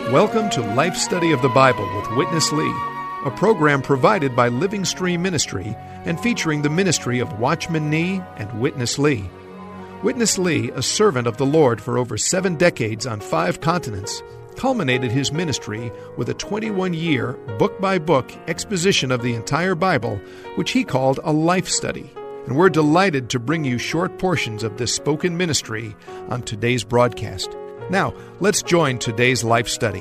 Welcome to Life Study of the Bible with Witness Lee, a program provided by Living Stream Ministry and featuring the ministry of Watchman Nee and Witness Lee. Witness Lee, a servant of the Lord for over 7 decades on 5 continents, culminated his ministry with a 21-year, book-by-book exposition of the entire Bible, which he called a life study. And we're delighted to bring you short portions of this spoken ministry on today's broadcast. Now, let's join today's life study.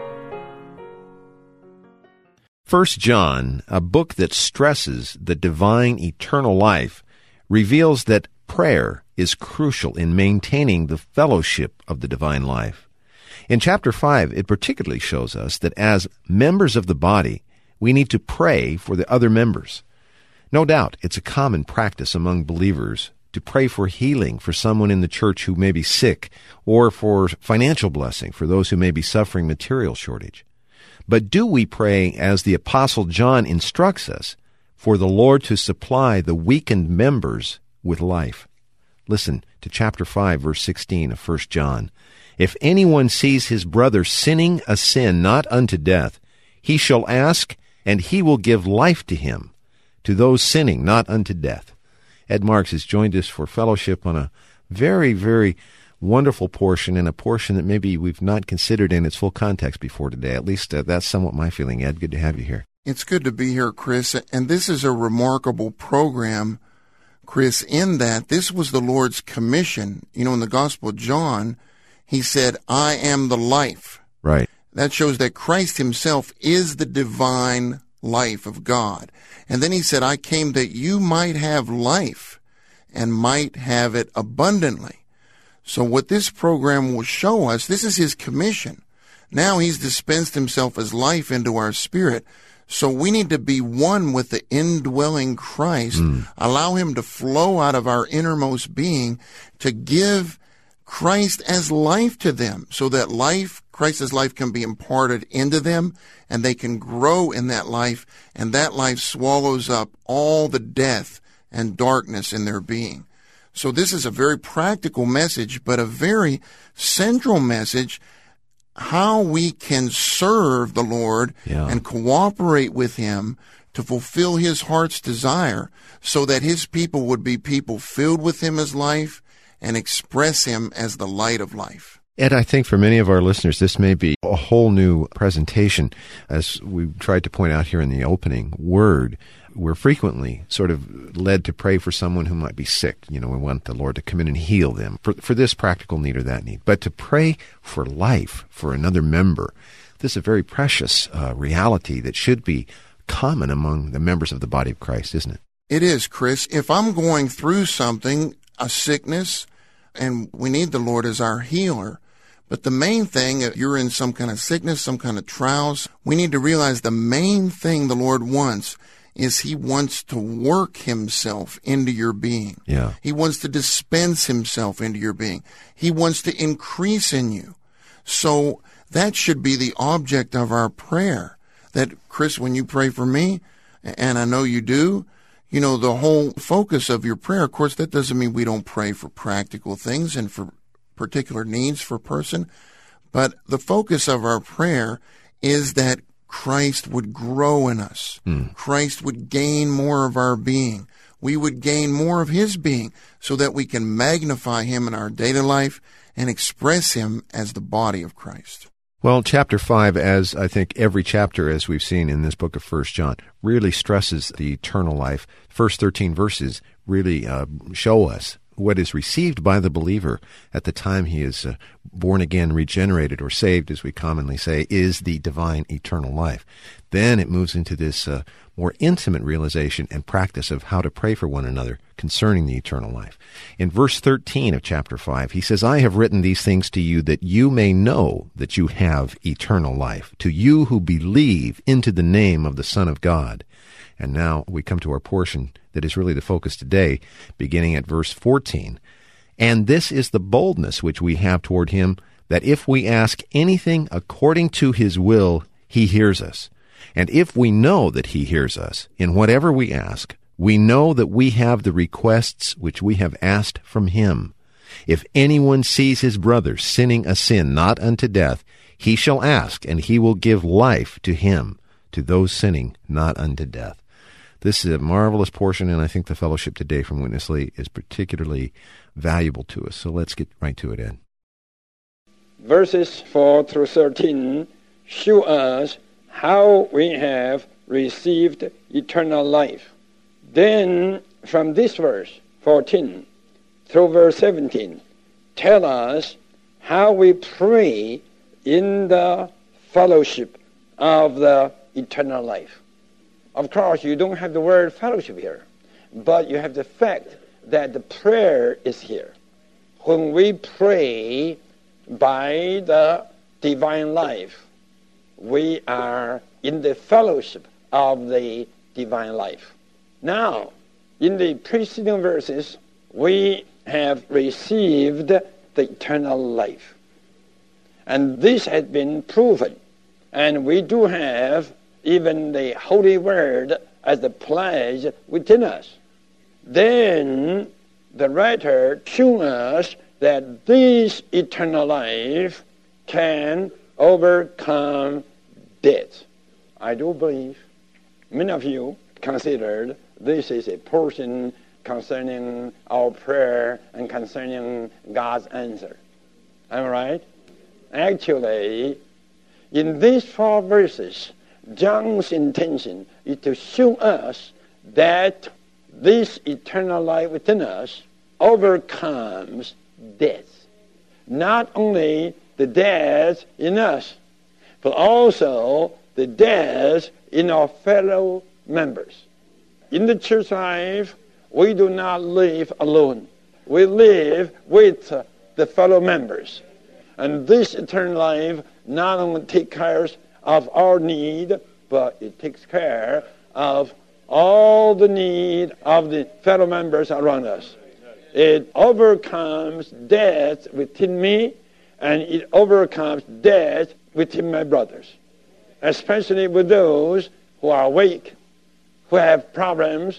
1 John, a book that stresses the divine eternal life, reveals that prayer is crucial in maintaining the fellowship of the divine life. In chapter 5, it particularly shows us that as members of the body, we need to pray for the other members. No doubt, it's a common practice among believers to pray for healing for someone in the church who may be sick, or for financial blessing for those who may be suffering material shortage. But do we pray, as the Apostle John instructs us, for the Lord to supply the weakened members with life? Listen to chapter 5, verse 16 of 1 John. If anyone sees his brother sinning a sin not unto death, he shall ask, and he will give life to him, to those sinning not unto death. Ed Marks has joined us for fellowship on a very, very wonderful portion, and a portion that maybe we've not considered in its full context before today. At least that's somewhat my feeling, Ed. Good to have you here. It's good to be here, Chris. And this is a remarkable program, Chris, in that this was the Lord's commission. You know, in the Gospel of John, he said, I am the life. Right. That shows that Christ himself is the divine life of God. And then he said, I came that you might have life and might have it abundantly. So what this program will show us, this is his commission. Now he's dispensed himself as life into our spirit. So we need to be one with the indwelling Christ, allow him to flow out of our innermost being to give Christ as life to them, so that Christ's life can be imparted into them, and they can grow in that life, and that life swallows up all the death and darkness in their being. So this is a very practical message, but a very central message, how we can serve the Lord and cooperate with him to fulfill his heart's desire, so that his people would be people filled with him as life and express him as the light of life. Ed, I think for many of our listeners, this may be a whole new presentation. As we tried to point out here in the opening word, we're frequently sort of led to pray for someone who might be sick. You know, we want the Lord to come in and heal them for this practical need or that need. But to pray for life for another member, this is a very precious reality that should be common among the members of the body of Christ, isn't it? It is, Chris. If I'm going through something, a sickness, and we need the Lord as our healer, but the main thing, if you're in some kind of sickness, some kind of trials, we need to realize the main thing the Lord wants is he wants to work himself into your being. Yeah. He wants to dispense himself into your being. He wants to increase in you. So that should be the object of our prayer. That, Chris, when you pray for me, and I know you do, you know, the whole focus of your prayer, of course, that doesn't mean we don't pray for practical things and for particular needs for a person, but the focus of our prayer is that Christ would grow in us. Christ would gain more of our being. We would gain more of his being, so that we can magnify him in our daily life and express him as the body of Christ. Well, chapter 5, as I think every chapter, as we've seen in this book of 1 John, really stresses the eternal life. First 13 verses really show us what is received by the believer at the time he is born again, regenerated, or saved, as we commonly say, is the divine eternal life. Then it moves into this more intimate realization and practice of how to pray for one another concerning the eternal life. In verse 13 of chapter 5, he says, I have written these things to you that you may know that you have eternal life, to you who believe into the name of the Son of God. And now we come to our portion that is really the focus today, beginning at verse 14. And this is the boldness which we have toward him, that if we ask anything according to his will, he hears us. And if we know that he hears us in whatever we ask, we know that we have the requests which we have asked from him. If anyone sees his brother sinning a sin not unto death, he shall ask, and he will give life to him, to those sinning not unto death. This is a marvelous portion, and I think the fellowship today from Witness Lee is particularly valuable to us. So let's get right to it, Ed. Verses 4 through 13 show us how we have received eternal life. Then, from this verse, 14, through verse 17, tell us how we pray in the fellowship of the eternal life. Of course, you don't have the word fellowship here, but you have the fact that the prayer is here. When we pray by the divine life, we are in the fellowship of the divine life. Now, in the preceding verses, we have received the eternal life. And this has been proven. And we do have even the Holy Word as the pledge within us. Then the writer shows us that this eternal life can overcome death. I do believe many of you considered this is a portion concerning our prayer and concerning God's answer. Am I right? Actually, in these 4 verses, John's intention is to show us that this eternal life within us overcomes death. Not only the death in us, but also the death in our fellow members. In the church life, we do not live alone. We live with the fellow members. And this eternal life not only takes care of our need, but it takes care of all the need of the fellow members around us. It overcomes death within me, and it overcomes death within my brothers, especially with those who are weak, who have problems.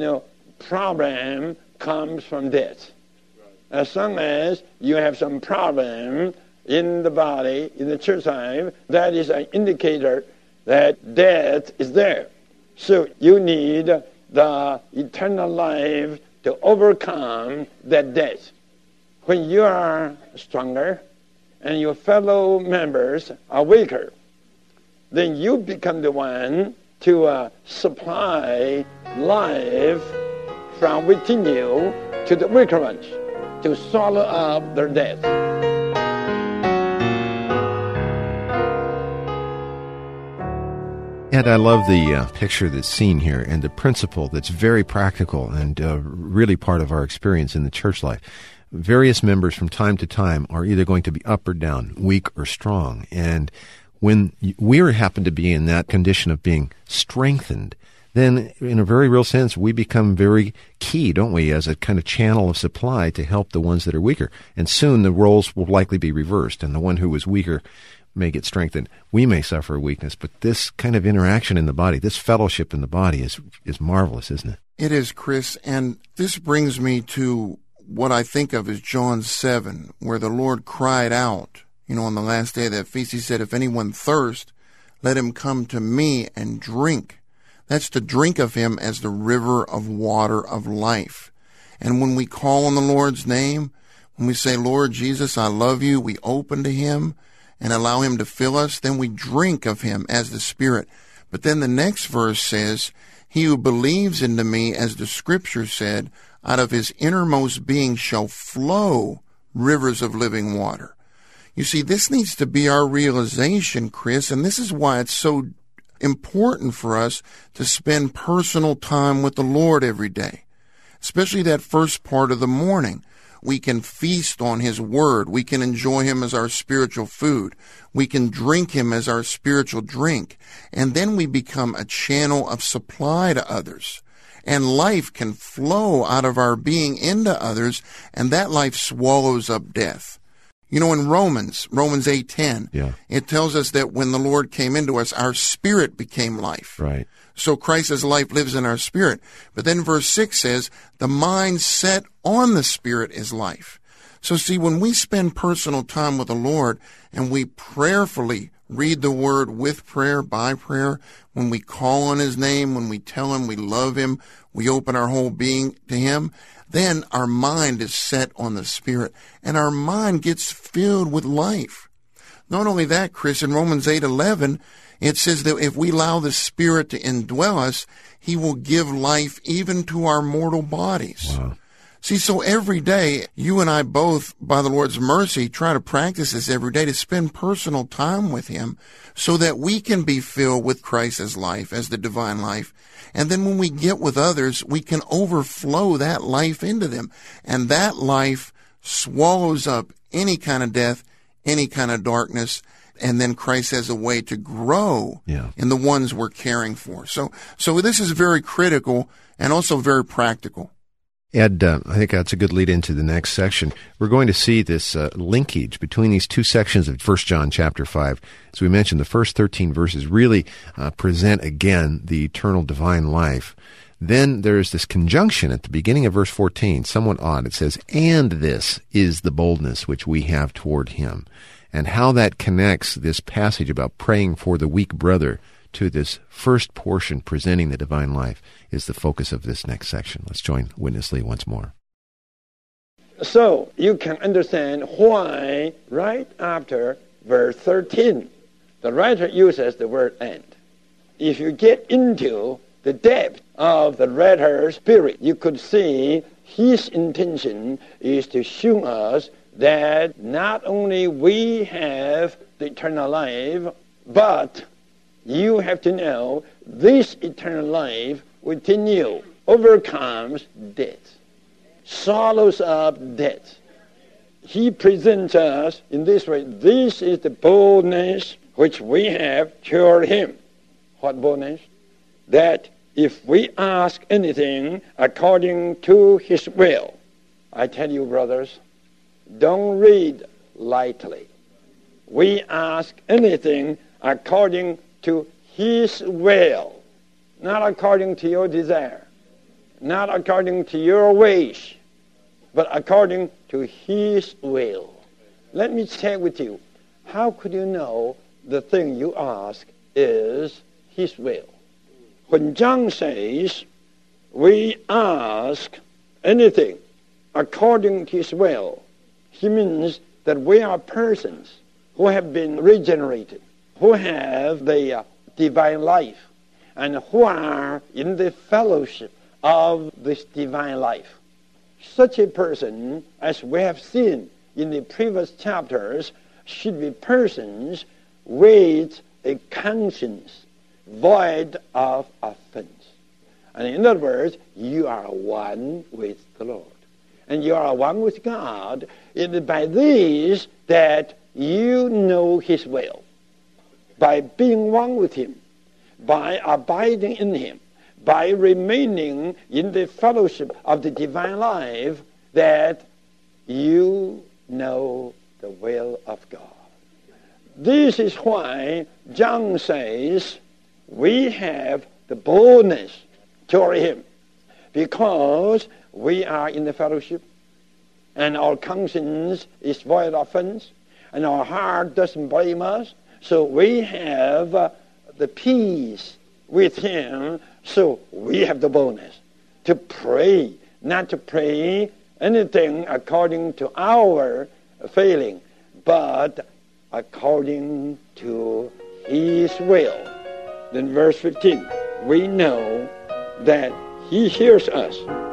Problem comes from death. As long as you have some problem in the body, in the church life, that is an indicator that death is there. So you need the eternal life to overcome that death. When you are stronger and your fellow members are weaker, then you become the one to supply life from within you to the weaker ones, to swallow up their death. And I love the picture that's seen here and the principle that's very practical and really part of our experience in the church life. Various members from time to time are either going to be up or down, weak or strong. And when we happen to be in that condition of being strengthened, then in a very real sense, we become very key, don't we, as a kind of channel of supply to help the ones that are weaker. And soon the roles will likely be reversed, and the one who was weaker may get strengthened. We may suffer a weakness, but this kind of interaction in the body, this fellowship in the body is marvelous, isn't it? It is, Chris, and this brings me to what I think of as John 7, where the Lord cried out, on the last day of that feast. He said, if anyone thirst, let him come to me and drink. That's to drink of him as the river of water of life. And when we call on the Lord's name, when we say, Lord Jesus, I love you, we open to him and allow him to fill us, then we drink of him as the Spirit. But then the next verse says, he who believes into me, as the Scripture said, out of his innermost being shall flow rivers of living water. You see, this needs to be our realization, Chris, and this is why it's so important for us to spend personal time with the Lord every day, especially that first part of the morning. We can feast on his word. We can enjoy him as our spiritual food. We can drink him as our spiritual drink. And then we become a channel of supply to others. And life can flow out of our being into others, and that life swallows up death. In Romans 8:10, It tells us that when the Lord came into us, our spirit became life. Right. So Christ's life lives in our spirit. But then verse 6 says, the mind set on the Spirit is life. So see, when we spend personal time with the Lord and we prayerfully read the Word with prayer, by prayer, when we call on His name, when we tell Him we love Him, we open our whole being to Him, then our mind is set on the Spirit, and our mind gets filled with life. Not only that, Chris, in Romans 8:11, it says that if we allow the Spirit to indwell us, He will give life even to our mortal bodies. Wow. See, so every day, you and I both, by the Lord's mercy, try to practice this every day to spend personal time with Him so that we can be filled with Christ as life, as the divine life. And then when we get with others, we can overflow that life into them. And that life swallows up any kind of death, any kind of darkness, and then Christ has a way to grow in the ones we're caring for. So this is very critical and also very practical. Ed, I think that's a good lead into the next section. We're going to see this linkage between these two sections of 1 John chapter 5. As we mentioned, the first 13 verses really present again the eternal divine life. Then there's this conjunction at the beginning of verse 14, somewhat odd. It says, "And this is the boldness which we have toward Him." And how that connects this passage about praying for the weak brother to this first portion presenting the divine life is the focus of this next section. Let's join Witness Lee once more. So you can understand why right after verse 13, the writer uses the word "and." If you get into the depth of the writer's spirit, you could see his intention is to show us that not only we have the eternal life, but you have to know this eternal life within you overcomes death, swallows up death. He presents us in this way. This is the boldness which we have toward Him. What boldness? That if we ask anything according to His will, I tell you, brothers, don't read lightly. We ask anything according to His will, not according to your desire, not according to your wish, but according to His will. Let me check with you. How could you know the thing you ask is His will? When John says we ask anything according to His will, he means that we are persons who have been regenerated, who have the divine life, and who are in the fellowship of this divine life. Such a person, as we have seen in the previous chapters, should be persons with a conscience void of offense. And in other words, you are one with the Lord. And you are one with God. It is by this that you know His will. By being one with Him, by abiding in Him, by remaining in the fellowship of the divine life, that you know the will of God. This is why John says we have the boldness toward Him, because we are in the fellowship, and our conscience is void of offense, and our heart doesn't blame us. So we have the peace with Him, so we have the boldness to pray, not to pray anything according to our feeling, but according to His will. Then verse 15, we know that He hears us.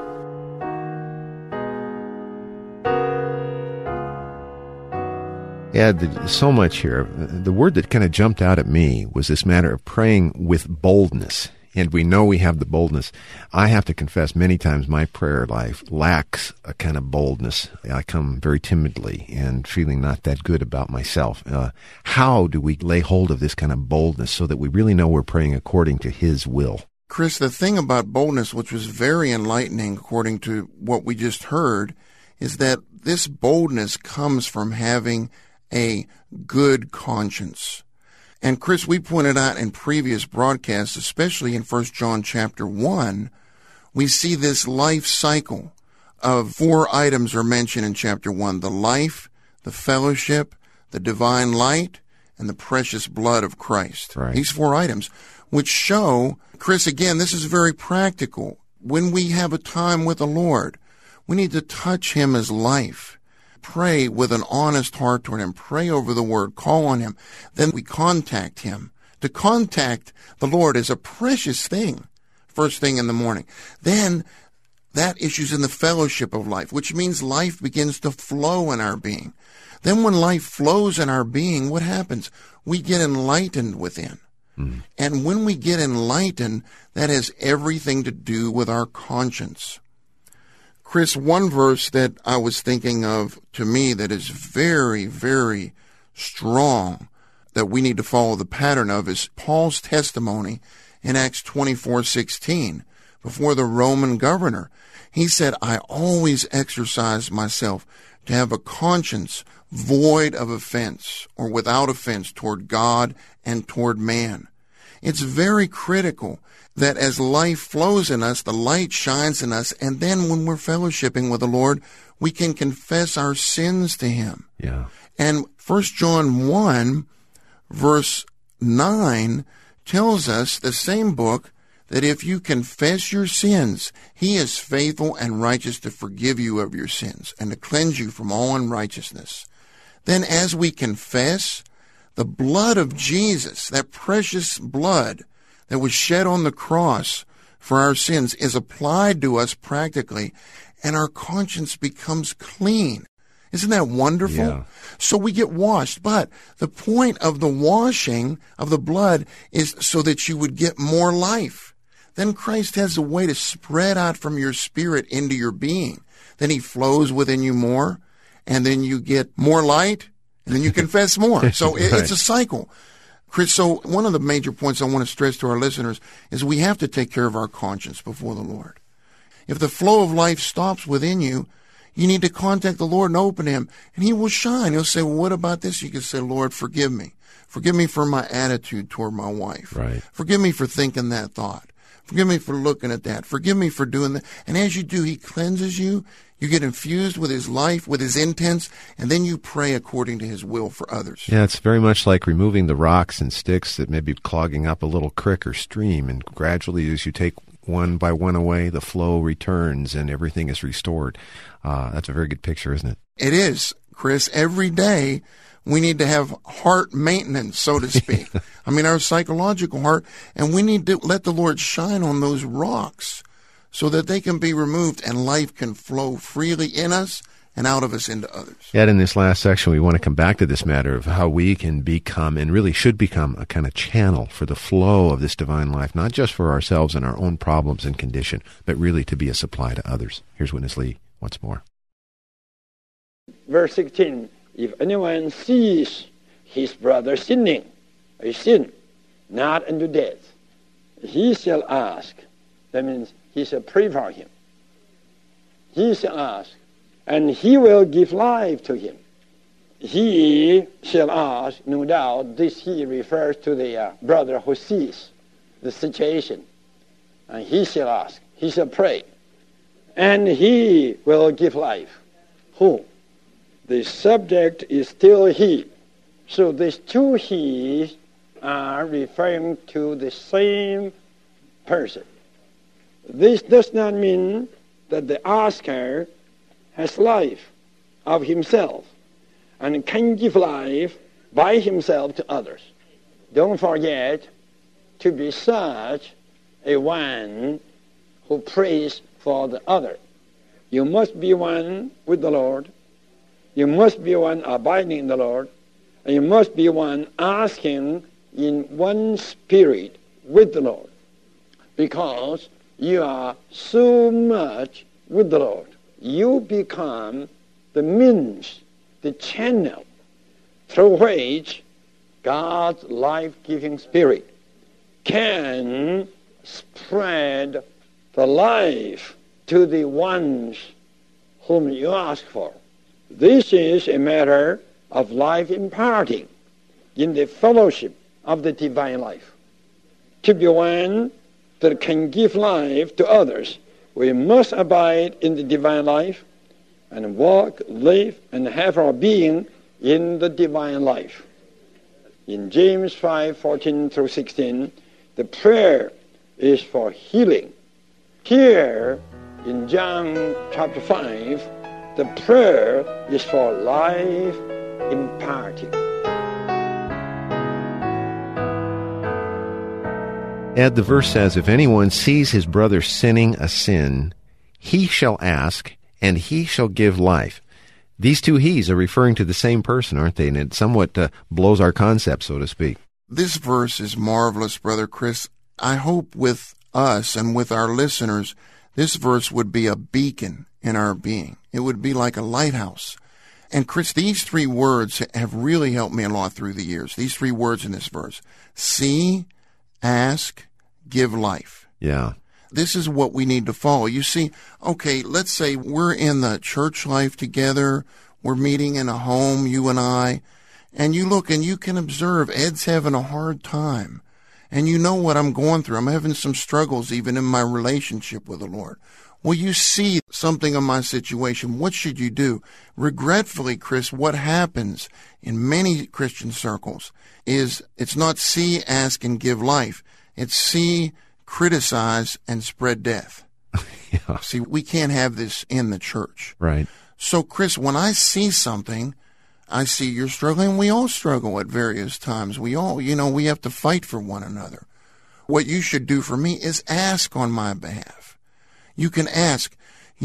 Ed, so much here. The word that kind of jumped out at me was this matter of praying with boldness. And we know we have the boldness. I have to confess many times my prayer life lacks a kind of boldness. I come very timidly and feeling not that good about myself. How do we lay hold of this kind of boldness so that we really know we're praying according to His will? Chris, the thing about boldness, which was very enlightening according to what we just heard, is that this boldness comes from having a good conscience. And Chris, we pointed out in previous broadcasts, especially in 1 John chapter 1, we see this life cycle of 4 items are mentioned in chapter 1: the life, the fellowship, the divine light, and the precious blood of Christ. Right. These 4 items, which show, Chris, again, this is very practical. When we have a time with the Lord, we need to touch Him as life. Pray with an honest heart toward Him. Pray over the Word. Call on Him. Then we contact Him. To contact the Lord is a precious thing, first thing in the morning. Then that issues in the fellowship of life, which means life begins to flow in our being. Then when life flows in our being, what happens? We get enlightened within. And when we get enlightened, that has everything to do with our conscience. Chris, one verse that I was thinking of to me that is very, very strong that we need to follow the pattern of is Paul's testimony in Acts 24:16 before the Roman governor. He said, I always exercise myself to have a conscience void of offense or without offense toward God and toward man. It's very critical that as life flows in us, the light shines in us, and then when we're fellowshipping with the Lord, we can confess our sins to Him. Yeah. And 1 John 1, verse 9, tells us, the same book, that if you confess your sins, He is faithful and righteous to forgive you of your sins and to cleanse you from all unrighteousness. Then as we confess, the blood of Jesus, that precious blood that was shed on the cross for our sins, is applied to us practically, and our conscience becomes clean. Isn't that wonderful? Yeah. So we get washed. But the point of the washing of the blood is so that you would get more life. Then Christ has a way to spread out from your spirit into your being. Then He flows within you more, and then you get more light, and then you confess more. So it's a cycle. Chris, so one of the major points I want to stress to our listeners is we have to take care of our conscience before the Lord. If the flow of life stops within you, you need to contact the Lord and open Him, and He will shine. He'll say, well, what about this? You can say, Lord, forgive me. Forgive me for my attitude toward my wife. Right. Forgive me for thinking that thought. Forgive me for looking at that. Forgive me for doing that. And as you do, He cleanses you. You get infused with His life, with His intents, and then you pray according to His will for others. Yeah, it's very much like removing the rocks and sticks that may be clogging up a little creek or stream, and gradually as you take one by one away, the flow returns and everything is restored. That's a very good picture, isn't it? It is, Chris. Every day we need to have heart maintenance, so to speak. I mean, our psychological heart, and we need to let the Lord shine on those rocks so that they can be removed and life can flow freely in us and out of us into others. Yet in this last section, we want to come back to this matter of how we can become, and really should become, a kind of channel for the flow of this divine life, not just for ourselves and our own problems and condition, but really to be a supply to others. Here's Witness Lee once more. Verse 16, if anyone sees his brother sinning, a sin, not unto death, he shall ask. That means he shall pray for him. He shall ask, and He will give life to him. He shall ask, no doubt, this He refers to the brother who sees the situation. And he shall ask, he shall pray, and He will give life. Who? The subject is still He. So these two He's are referring to the same person. This does not mean that the asker has life of himself and can give life by himself to others. Don't forget to be such a one who prays for the other. You must be one with the Lord. You must be one abiding in the Lord. And you must be one asking in one spirit with the Lord. Because you are so much with the Lord. You become the means, the channel through which God's life-giving Spirit can spread the life to the ones whom you ask for. This is a matter of life imparting in the fellowship of the divine life. To be one that can give life to others we must abide in the divine life and walk, live, and have our being in the divine life. In James 5:14 through 16, the prayer is for healing. Here, in John chapter 5, the prayer is for life imparting. Ed, the verse says, if anyone sees his brother sinning a sin, he shall ask, and he shall give life. These two he's are referring to the same person, aren't they? And it somewhat blows our concept, so to speak. This verse is marvelous, Brother Chris. I hope with us and with our listeners, this verse would be a beacon in our being. It would be like a lighthouse. And Chris, these three words have really helped me a lot through the years. These three words in this verse: see, ask, give life. Yeah. This is what we need to follow. You see, okay, let's say we're in the church life together. We're meeting in a home, you and I, and you look and you can observe Ed's having a hard time. And you know what I'm going through. I'm having some struggles even in my relationship with the Lord. Well, you see something of my situation. What should you do? Regretfully, Chris, what happens in many Christian circles is it's not see, ask, and give life. It's see, criticize, and spread death. Yeah. See, we can't have this in the church. Right. So, Chris, when I see something, I see you're struggling. We all struggle at various times. We all, we have to fight for one another. What you should do for me is ask on my behalf. You can ask.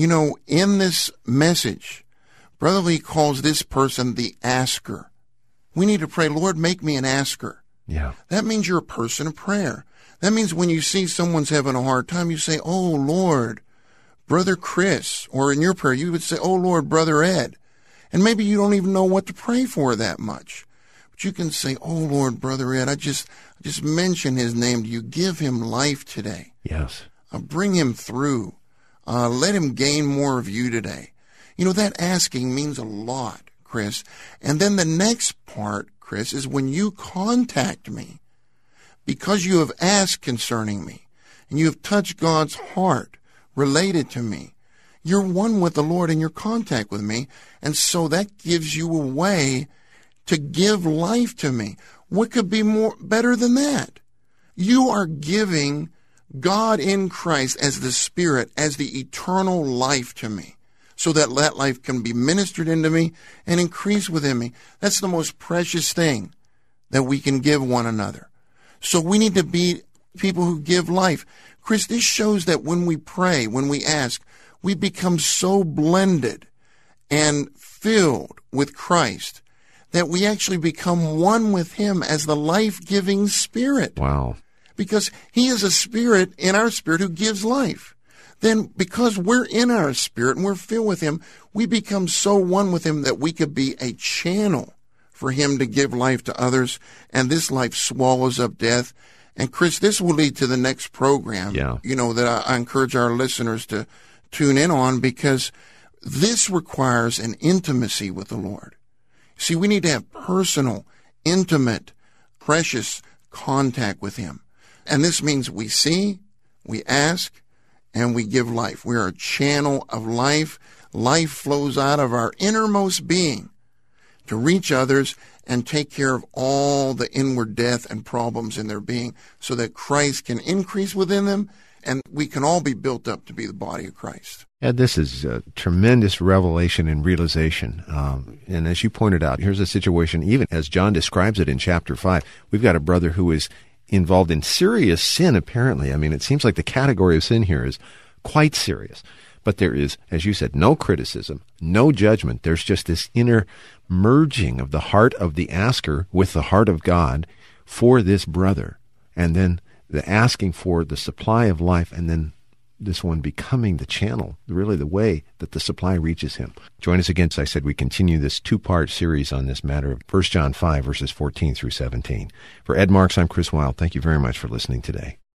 In this message, Brother Lee calls this person the asker. We need to pray, Lord, make me an asker. Yeah. That means you're a person of prayer. That means when you see someone's having a hard time, you say, oh, Lord, Brother Chris. Or in your prayer, you would say, oh, Lord, Brother Ed. And maybe you don't even know what to pray for that much. But you can say, oh, Lord, Brother Ed, I just mention his name to you. Give him life today. Yes. Bring him through. Let him gain more of you today. That asking means a lot, Chris. And then the next part, Chris, is when you contact me, because you have asked concerning me, and you have touched God's heart related to me, you're one with the Lord in your contact with me, and so that gives you a way to give life to me. What could be better than that? You are giving God in Christ as the Spirit, as the eternal life to me, so that life can be ministered into me and increase within me. That's the most precious thing that we can give one another. So we need to be people who give life. Chris, this shows that when we pray, when we ask, we become so blended and filled with Christ that we actually become one with him as the life-giving Spirit. Wow. Because he is a Spirit in our spirit who gives life. Then because we're in our spirit and we're filled with him, we become so one with him that we could be a channel for him to give life to others, and this life swallows up death. And Chris, this will lead to the next program, that I encourage our listeners to tune in on, because this requires an intimacy with the Lord. See, we need to have personal, intimate, precious contact with him. And this means we see, we ask, and we give life. We are a channel of life. Life flows out of our innermost being to reach others and take care of all the inward death and problems in their being, so that Christ can increase within them and we can all be built up to be the body of Christ. Ed, this is a tremendous revelation and realization. And as you pointed out, here's a situation, even as John describes it in chapter 5, we've got a brother who is involved in serious sin, apparently. I mean, it seems like the category of sin here is quite serious. But there is, as you said, no criticism, no judgment. There's just this inner merging of the heart of the asker with the heart of God for this brother. And then the asking for the supply of life, and then this one becoming the channel, really the way that the supply reaches him. Join us again. As I said, we continue this two-part series on this matter of 1 John 5, verses 14 through 17. For Ed Marks, I'm Chris Wilde. Thank you very much for listening today.